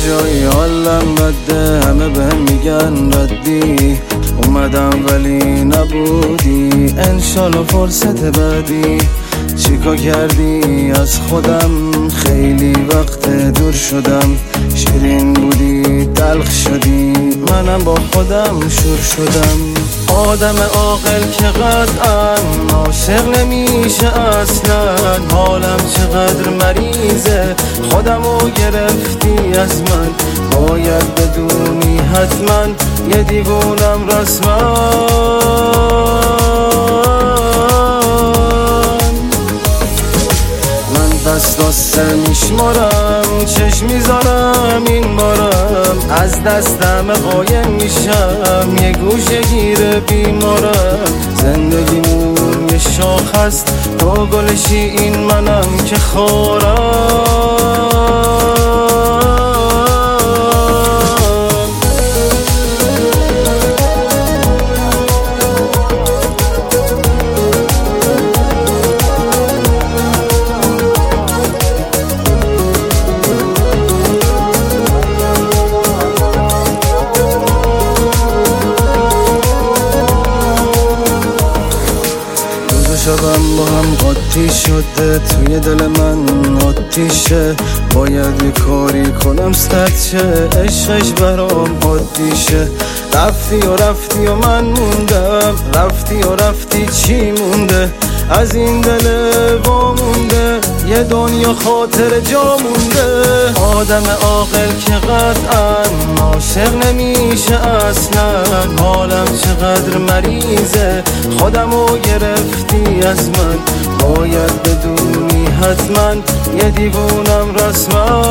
جایی حالم بده، همه بهم میگن ردی، اومدم ولی نبودی، انشالله فرصت بعدی. چیکار کردی از خودم، خیلی وقت دور شدم، شیرین بودی تلخ شدی، منم با خودم شور شدم. آدم عاقل که قطعا عاشق نمیشه اصلا، حالم چقدر مریضه، خودمو گرفتی از من، باید بدونی حتما یه دیوونم رسما. دست میشمارم، چشم میذارم این بارم، از دستم قایم میشم، یه گوشه گیر بیمارم. زندگیمون یه شاخ هست، تو گلشی این منم که خارم. شبم با هم قاطی شده، توی دل من آتیشه، باید یه کاری کنم سرد شه، عشقش برام عادیشه. رفتی و رفتی و من موندم، رفتی و رفتی چی مونده از این دل وامونده، یه دنیا خاطر جا مونده. آدم عاقل که قطعا عاشق نمیشه اصلا، حالم چقدر مریضه، خودمو گرفتی از من، باید بدونی حتما یه دیوونم رسما.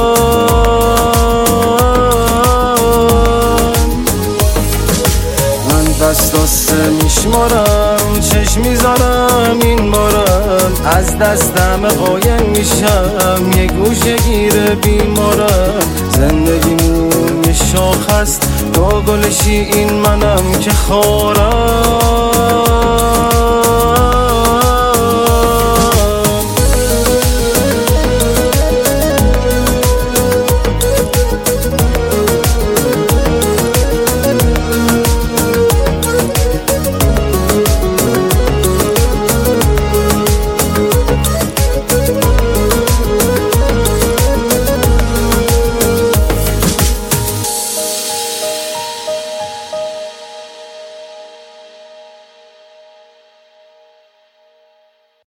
دست میشمارم، چشم میذارم این بارم، از دستم قایم میشم، یه گوشه گیر بیمارم. زندگیمون یه شاخ هست، تو گلشی این منم که خارم.